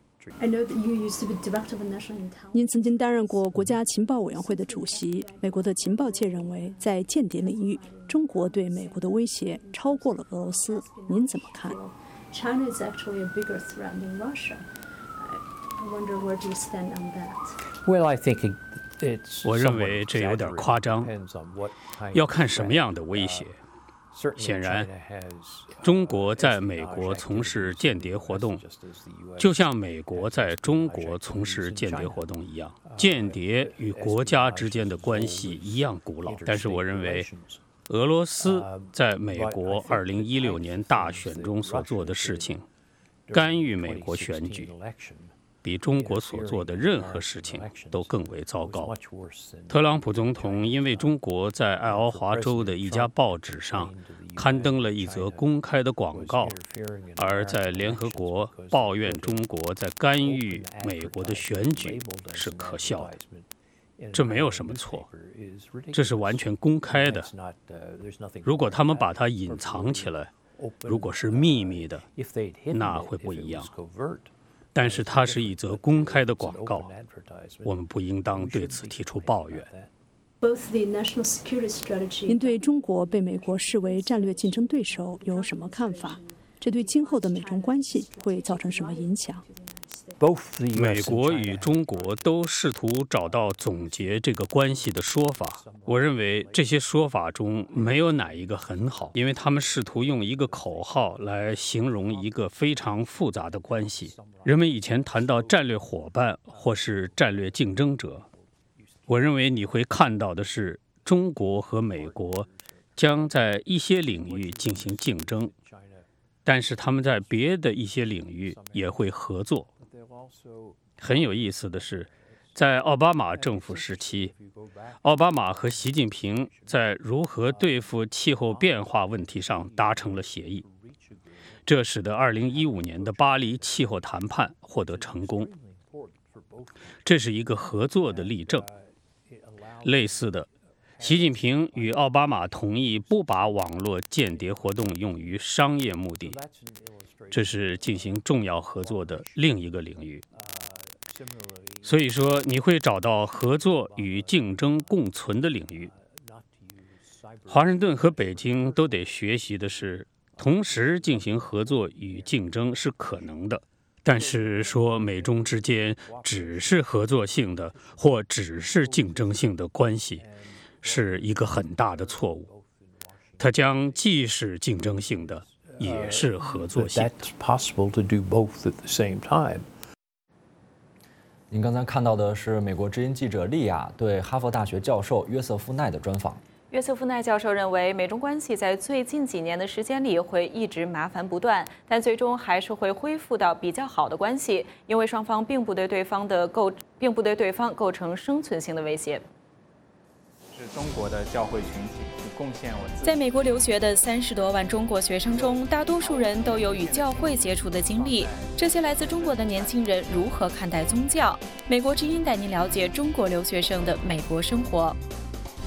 您曾经担任过国家情报委员会的主席。美国的情报界认为，在间谍领域，中国对美国的威胁超过了俄罗斯。您怎么看？ China is actually a bigger threat than Russia. I wonder where do you stand on that? Well, I think it's. 我认为这有点夸张，要看什么样的威胁。显然，中国在美国从事间谍活动，就像美国在中国从事间谍活动一样。间谍与国家之间的关系一样古老，但是我认为，俄罗斯在美国二零一六年大选中所做的事情，干预美国选举，比中国所做的任何事情都更为糟糕。特朗普总统因为中国在爱奥华州的一家报纸上刊登了一则公开的广告，而在联合国抱怨中国在干预美国的选举是可笑的。这没有什么错，这是完全公开的。如果他们把它隐藏起来，如果是秘密的，那会不一样。但是它是一则公开的广告，我们不应当对此提出抱怨。 您对中国被美国视为战略竞争对手有什么看法？这对今后的美中关系会造成什么影响？ 美国与中国都试图找到总结这个关系的说法。我认为这些说法中没有哪一个很好，因为他们试图用一个口号来形容一个非常复杂的关系。人们以前谈到战略伙伴或是战略竞争者，我认为你会看到的是中国和美国将在一些领域进行竞争，但是他们在别的一些领域也会合作。很有意思的是，在奥巴马政府时期，奥巴马和习近平在如何对付气候变化问题上达成了协议，这使得二零一五年的巴黎气候谈判获得成功。这是一个合作的例证。类似的，习近平与奥巴马同意不把网络间谍活动用于商业目的，这是进行重要合作的另一个领域。所以说，你会找到合作与竞争共存的领域。华盛顿和北京都得学习的是，同时进行合作与竞争是可能的，但是说美中之间只是合作性的或只是竞争性的关系，是一个很大的错误。它将既是竞争性的，也是合作性的。 您刚才看到的是美国之音记者利亚对哈佛大学教授约瑟夫奈的专访。 约瑟夫奈教授认为，美中关系在最近几年的时间里会一直麻烦不断，但最终还是会恢复到比较好的关系，因为双方并不对对方的构，并不对对方构成生存性的威胁。 是中国的教会群体去贡献我自己。 在美国留学的三十多万中国学生中，大多数人都有与教会接触的经历。这些来自中国的年轻人如何看待宗教？美国之音带您了解中国留学生的美国生活。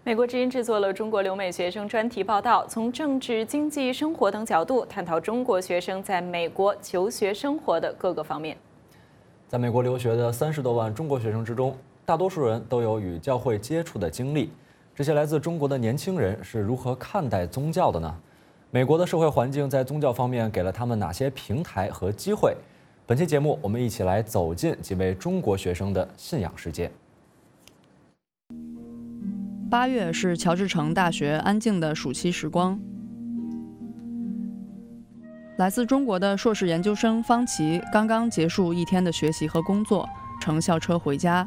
美国之音制作了中国留美学生专题报道，从政治、经济、生活等角度探讨中国学生在美国求学生活的各个方面。 在美国留学的三十多万中国学生之中，大多数人都有与教会接触的经历。这些来自中国的年轻人是如何看待宗教的呢？美国的社会环境在宗教方面给了他们哪些平台和机会？本期节目，我们一起来走进几位中国学生的信仰世界。 八月是乔治城大学安静的暑期时光。来自中国的硕士研究生方琦刚刚结束一天的学习和工作，乘校车回家。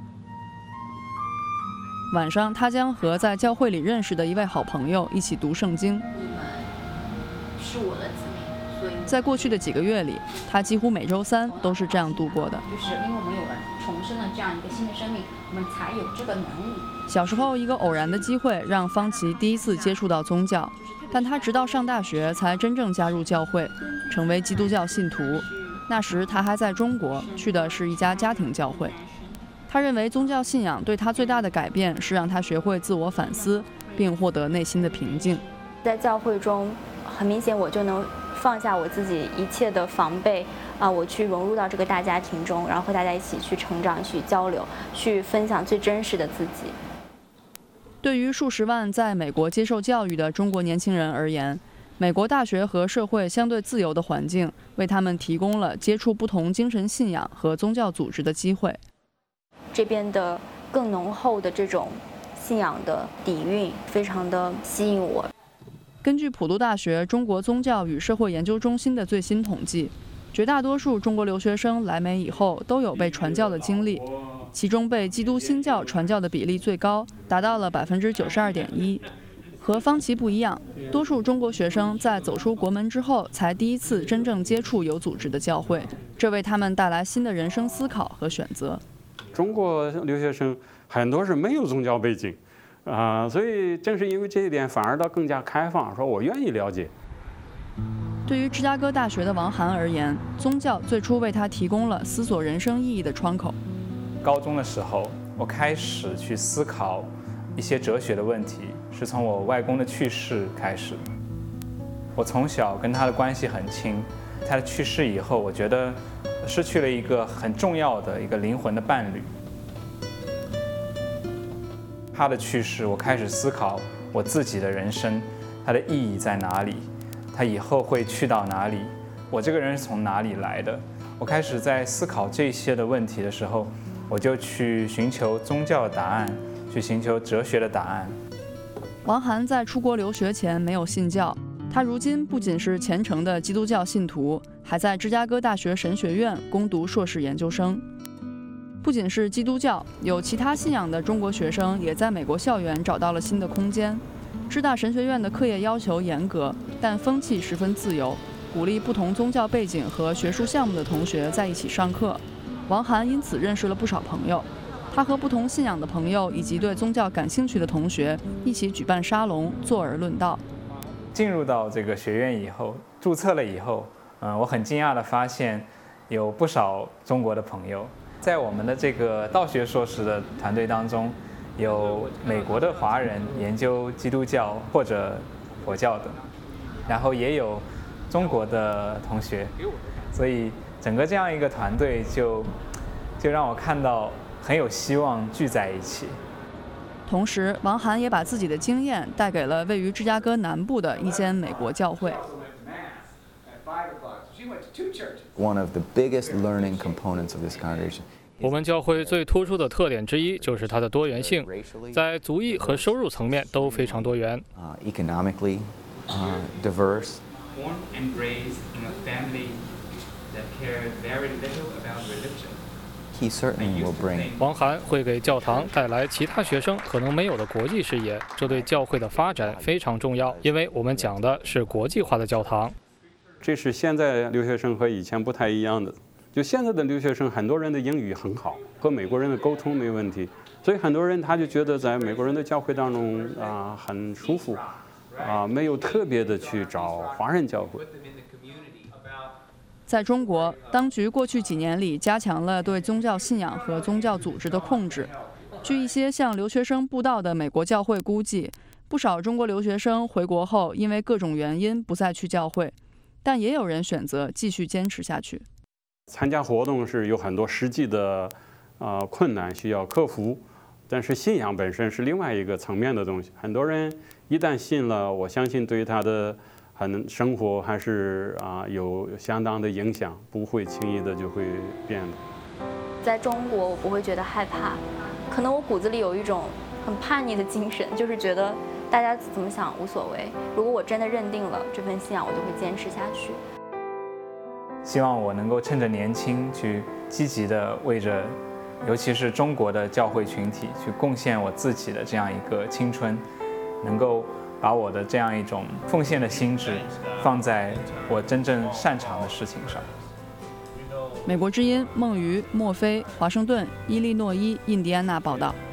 晚上，他将和在教会里认识的一位好朋友一起读圣经。 是我的子民，所以在过去的几个月里，他几乎每周三都是这样度过的。 就是因为我们有了重生了这样一个新的生命，我们才有这个能力。 小时候，一个偶然的机会让方琦第一次接触到宗教，但他直到上大学才真正加入教会，成为基督教信徒。那时他还在中国，去的是一家家庭教会。他认为宗教信仰对他最大的改变是让他学会自我反思，并获得内心的平静。 在教会中，很明显我就能放下我自己一切的防备啊，我去融入到这个大家庭中，然后和大家一起去成长、去交流、去分享最真实的自己。 对于数十万在美国接受教育的中国年轻人而言，美国大学和社会相对自由的环境为他们提供了接触不同精神信仰和宗教组织的机会。 这边的更浓厚的这种信仰的底蕴非常的吸引我。 根据普渡大学中国宗教与社会研究中心的最新统计，绝大多数中国留学生来美以后都有被传教的经历，其中被基督新教传教的比例最高，达到了百分之九十二点一。和方琦不一样，多数中国学生在走出国门之后，才第一次真正接触有组织的教会，这为他们带来新的人生思考和选择。 中国留学生很多是没有宗教背景，啊、呃，所以正是因为这一点，反而倒更加开放，说我愿意了解。 对于芝加哥大学的王涵而言，宗教最初为他提供了思索人生意义的窗口。 高中的时候，我开始去思考一些哲学的问题，是从我外公的去世开始。我从小跟他的关系很亲，他的去世以后，我觉得失去了一个很重要的一个灵魂的伴侣。他的去世，我开始思考我自己的人生，它的意义在哪里？他以后会去到哪里？我这个人是从哪里来的？我开始在思考这些的问题的时候，我就去寻求宗教的答案，去寻求哲学的答案。 王涵在出国留学前没有信教，他如今不仅是虔诚的基督教信徒，还在芝加哥大学神学院攻读硕士研究生。不仅是基督教，有其他信仰的中国学生也在美国校园找到了新的空间。芝大神学院的课业要求严格，但风气十分自由，鼓励不同宗教背景和学术项目的同学在一起上课。王涵因此认识了不少朋友，他和不同信仰的朋友以及对宗教感兴趣的同学一起举办沙龙，坐而论道。 进入到这个学院以后，注册了以后，嗯、呃，我很惊讶地发现有不少中国的朋友。在我们的这个道学硕士的团队当中，有美国的华人研究基督教或者佛教的，然后也有中国的同学，所以整个这样一个团队就就让我看到很有希望聚在一起。 同时，王涵也把自己的经验带给了位于芝加哥南部的一间美国教会。 One of the biggest learning components of this congregation. 我们教会最突出的特点之一就是它的多元性，在族裔和收入层面都非常多元。 Uh, economically uh, diverse. Born and raised in a family that cared very little about religion. He certainly will bring. 王涵会给教堂带来其他学生可能没有的国际视野，这对教会的发展非常重要，因为我们讲的是国际化的教堂。 这是现在留学生和以前不太一样的。就现在的留学生，很多人的英语很好，和美国人的沟通没问题，所以很多人他就觉得在美国人的教会当中啊、呃、很舒服，啊、呃、没有特别的去找华人教会。 在中国，当局过去几年里加强了对宗教信仰和宗教组织的控制。 据一些向留学生布道的美国教会估计，不少中国留学生回国后因为各种原因不再去教会，但也有人选择继续坚持下去。 参加活动是有很多实际的呃困难需要克服，但是信仰本身是另外一个层面的东西。很多人一旦信了，我相信对他的很生活还是啊、呃、有相当的影响，不会轻易的就会变的。 在中国，我不会觉得害怕，可能我骨子里有一种很叛逆的精神，就是觉得大家怎么想无所谓。如果我真的认定了这份信仰，我就会坚持下去。 希望我能够趁着年轻去积极的为着，尤其是中国的教会群体去贡献我自己的这样一个青春，能够把我的这样一种奉献的心智放在我真正擅长的事情上。 美国之音孟瑜、墨菲，华盛顿、伊利诺伊、印第安纳报道。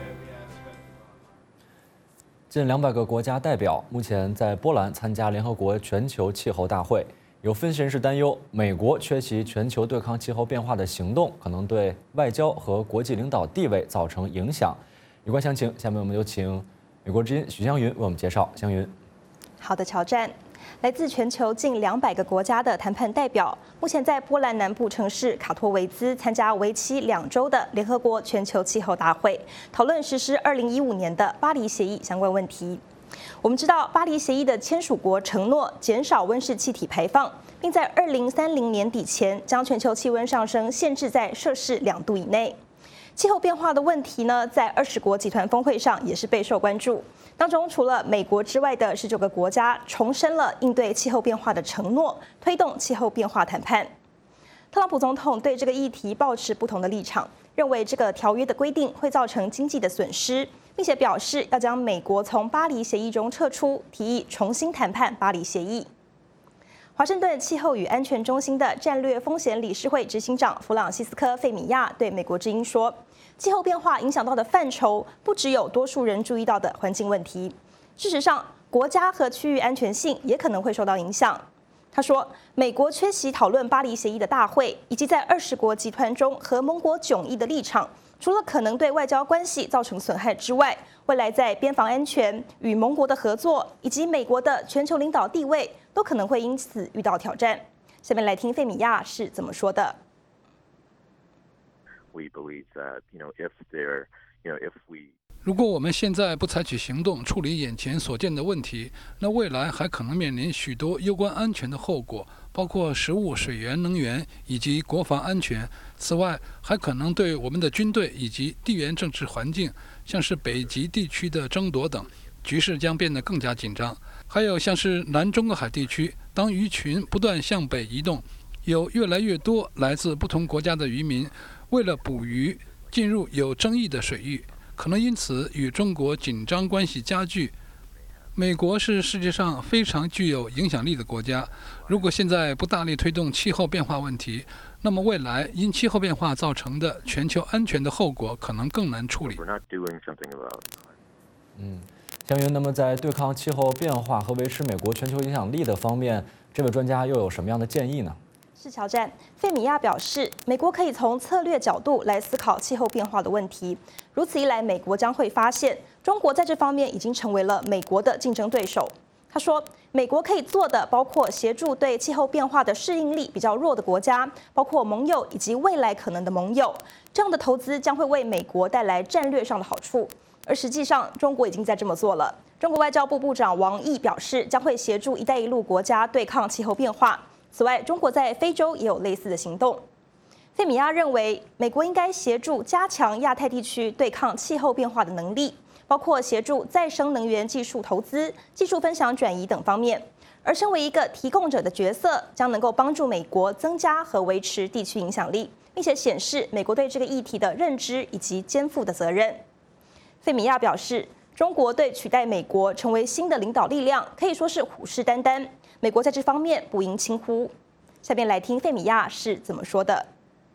近两百个国家代表目前在波兰参加联合国全球气候大会。有分析人士担忧，美国缺席全球对抗气候变化的行动，可能对外交和国际领导地位造成影响。有关详情，下面我们有请美国之音许湘云为我们介绍。湘云， 好的，乔战。来自全球近两百个国家的谈判代表，目前在波兰南部城市卡托维兹参加为期两周的联合国全球气候大会，讨论实施二零一五年的巴黎协议相关问题。我们知道，巴黎协议的签署国承诺减少温室气体排放，并在二零三零年底前将全球气温上升限制在摄氏两度以内。气候变化的问题呢，在二十国集团峰会上也是备受关注。当中，除了美国之外的十九个国家重申了应对气候变化的承诺，推动气候变化谈判。特朗普总统对这个议题抱持不同的立场，认为这个条约的规定会造成经济的损失，并且表示要将美国从巴黎协议中撤出，提议重新谈判巴黎协议。华盛顿气候与安全中心的战略风险理事会执行长弗朗西斯科·费米亚对美国之音说，气候变化影响到的范畴不只有多数人注意到的环境问题，事实上，国家和区域安全性也可能会受到影响。他说，美国缺席讨论巴黎协议的大会，以及在二十国集团中和盟国迥异的立场，除了可能对外交关系造成损害之外，未来在边防安全、与盟国的合作以及美国的全球领导地位，都可能会因此遇到挑战。下面来听费米亚是怎么说的。 We believe that, you know, if there, you know, if we 如果我们现在不采取行动处理眼前所见的问题，那未来还可能面临许多攸关安全的后果，包括食物、水源、能源以及国防安全。此外，还可能对我们的军队以及地缘政治环境，像是北极地区的争夺等，局势将变得更加紧张。还有像是南中国海地区，当鱼群不断向北移动，有越来越多来自不同国家的渔民为了捕鱼进入有争议的水域，可能因此与中国紧张关系加剧。美国是世界上非常具有影响力的国家，如果现在不大力推动气候变化问题，那么未来因气候变化造成的全球安全的后果可能更难处理。 嗯，湘云，那么在对抗气候变化和维持美国全球影响力的方面，这位专家又有什么样的建议呢？ 是乔战，费米亚表示，美国可以从策略角度来思考气候变化的问题。如此一来，美国将会发现，中国在这方面已经成为了美国的竞争对手。他说，美国可以做的包括协助对气候变化的适应力比较弱的国家，包括盟友以及未来可能的盟友。这样的投资将会为美国带来战略上的好处。而实际上，中国已经在这么做了。中国外交部部长王毅表示，将会协助“一带一路”国家对抗气候变化。此外，中国在非洲也有类似的行动。费米亚认为，美国应该协助加强亚太地区对抗气候变化的能力，包括协助再生能源技术投资、技术分享转移等方面。而身为一个提供者的角色，将能够帮助美国增加和维持地区影响力，并且显示美国对这个议题的认知以及肩负的责任。费米亚表示，中国对取代美国成为新的领导力量可以说是虎视眈眈，美国在这方面不应轻忽。下面来听费米亚是怎么说的。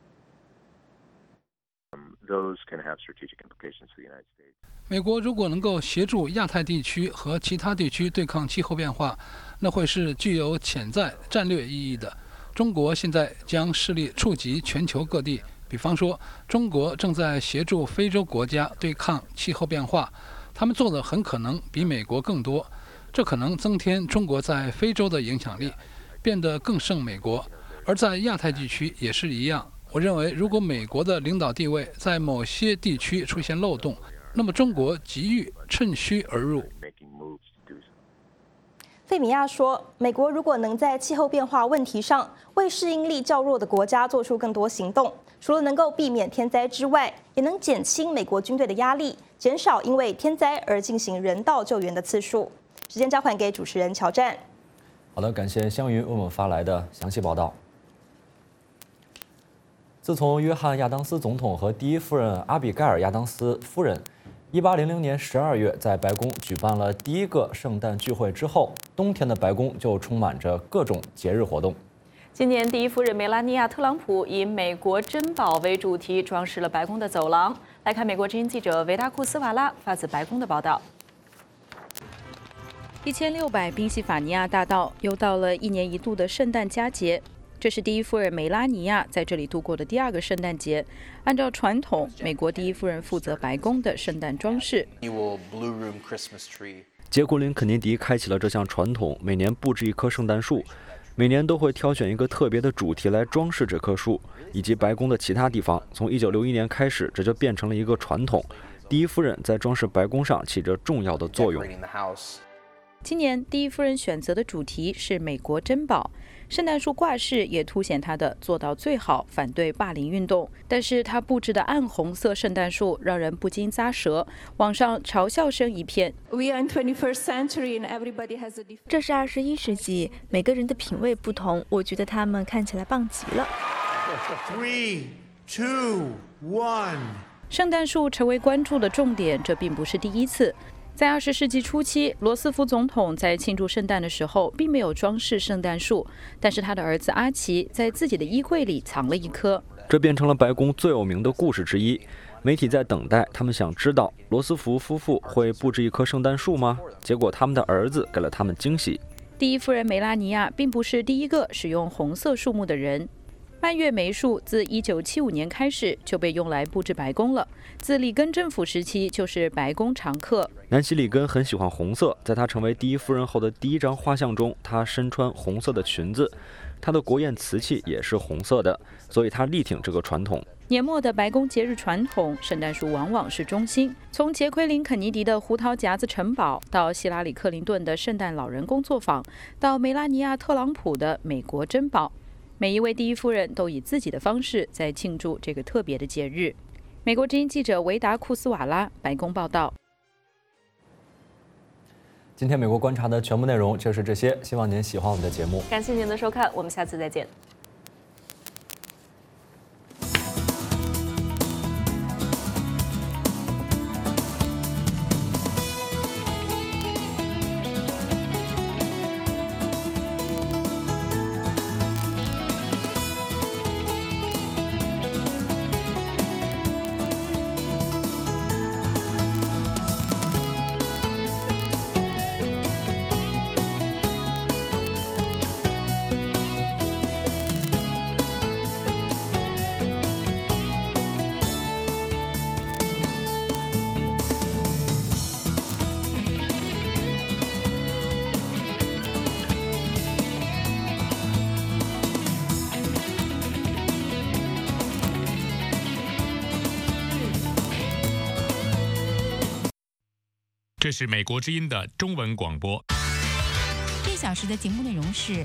美国如果能够协助亚太地区和其他地区对抗气候变化，那会是具有潜在战略意义的。中国现在将势力触及全球各地， 比方说，中国正在协助非洲国家对抗气候变化，他们做的很可能比美国更多，这可能增添中国在非洲的影响力，变得更胜美国。而在亚太地区也是一样。我认为，如果美国的领导地位在某些地区出现漏洞，那么中国急于趁虚而入。 费米亚说，美国如果能在气候变化问题上为适应力较弱的国家做出更多行动，除了能够避免天灾之外，也能减轻美国军队的压力，减少因为天灾而进行人道救援的次数。时间交还给主持人乔战。 好的，感谢香云为我们发来的详细报道。自从约翰·亚当斯总统和第一夫人阿比盖尔·亚当斯夫人一八零零年十二月在白宫举办了第一个圣诞聚会之后，冬天的白宫就充满着各种节日活动。 今年第一夫人梅拉尼亚·特朗普以美国珍宝为主题装饰了白宫的走廊。来看美国之音记者维达库斯瓦拉发自白宫的报道。 一千六百宾夕法尼亚大道又到了一年一度的圣诞佳节。这是第一夫人梅拉尼亚在这里度过的第二个圣诞节。按照传统，美国第一夫人负责白宫的圣诞装饰。 杰古琳·肯尼迪开启了这项传统，每年布置一棵圣诞树，每年都会挑选一个特别的主题来装饰这棵树以及白宫的其他地方。从一九六一年开始，这就变成了一个传统。第一夫人在装饰白宫上起着重要的作用。 今年第一夫人选择的主题是美国珍宝。圣诞树挂饰也凸显她的做到最好，反对霸凌运动。但是她布置的暗红色圣诞树让人不禁咂舌，网上嘲笑声一片。 这是二十一世纪，每个人的品味不同，我觉得他们看起来棒极了。 Three, two, one。 圣诞树成为关注的重点，这并不是第一次。在二十世纪初期，罗斯福总统在庆祝圣诞的时候，并没有装饰圣诞树，但是他的儿子阿奇在自己的衣柜里藏了一棵。 这变成了白宫最有名的故事之一。媒体在等待，他们想知道罗斯福夫妇会布置一棵圣诞树吗？结果他们的儿子给了他们惊喜。 第一夫人梅拉尼亚并不是第一个使用红色树木的人。蔓越莓树自一九七五年开始就被用来布置白宫了，自里根政府时期就是白宫常客。 南希·里根很喜欢红色，在她成为第一夫人后的第一张画像中，她身穿红色的裙子，她的国宴瓷器也是红色的，所以她力挺这个传统。 年末的白宫节日传统，圣诞树往往是中心。从杰奎琳·肯尼迪的胡桃夹子城堡，到希拉里·克林顿的圣诞老人工作坊，到梅拉尼亚·特朗普的美国珍宝。每一位第一夫人都以自己的方式在庆祝这个特别的节日。美国之音记者维达库斯瓦拉，白宫报道。 今天美国观察的全部内容就是这些，希望您喜欢我们的节目。 感谢您的收看，我们下次再见。 这是美国之音的中文广播。 这小时的节目内容是。